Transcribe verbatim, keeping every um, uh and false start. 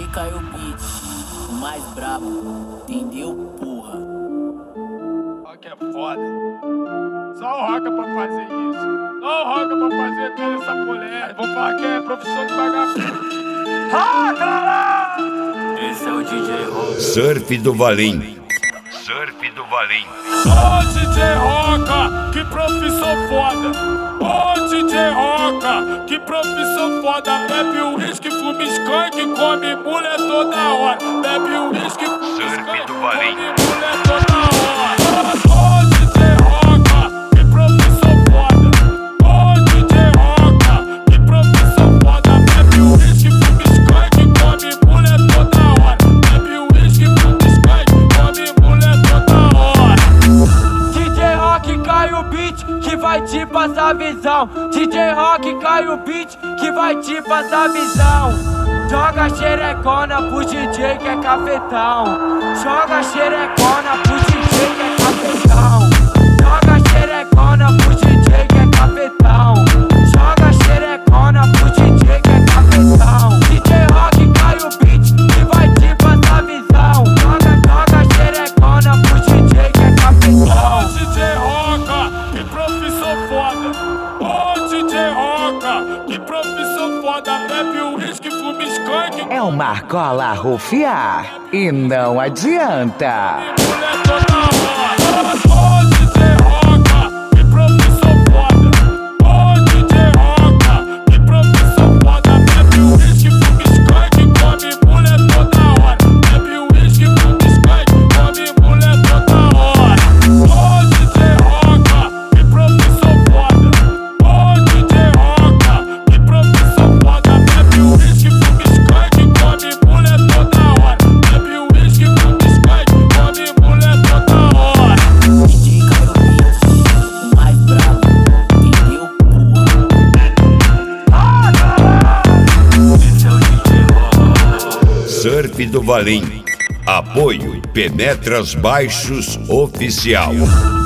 Caio Beat, o mais brabo, entendeu, porra? Ó que é foda. Só o Roca pra fazer isso. Só o Roca pra fazer toda essa mulher. Vou falar que é profissão de vagabundo. Roca! Esse é o D J Roca. Surf do Valim. Surf do Valim. Ô D J Roca, que profissão foda. Ô D J Roca, que profissão foda. Bebe uísque, fuma skunk, come mulher toda hora. Bebe uísque, fuma skunk, come mulher toda hora. Ô D J Roca, que profissão foda. Ô D J Roca, que profissão foda. Bebe uísque, fuma skunk, come mulher toda hora. Bebe uísque, fuma skunk, come mulher toda hora. D J Rock cai o beat que vai te passar visão. D J Rock cai o beat que vai te passar visão. Joga xerecona pro D J que é cafetão. Joga xerecona pro D J que é cafetão. Joga xerecona pro D J que é cafetão. Joga xerecona pro D J que é cafetão. D J Rock cai o beat que vai te passar visão. Joga, joga xerecona pro D J que é cafetão. Ô D J Roca, que profissão foda. Ô D J Roca, que profissão foda. Bebe uísque, fuma skunk. É uma cola rufiar e não adianta. Mulher toda hora. Ô D J Roca, que profissão foda. Ô D J Roca, que profissão foda. Bebe uísque, fuma skunk, come mulher toda hora. Bebe uísque, fuma skunk, come mulher toda hora. Ô D J Roca, que profissão foda. Ô D J Roca, que profissão foda. Bebe uísque, fuma skunk, come mulher toda hora. Bebe uísque, fuma skunk, come mulher toda hora. D J Caio Beat, o mais brabo, entendeu, porra? Esse é o D J Roca. Surf do Valim. Apoio Penetras Baixos Oficial.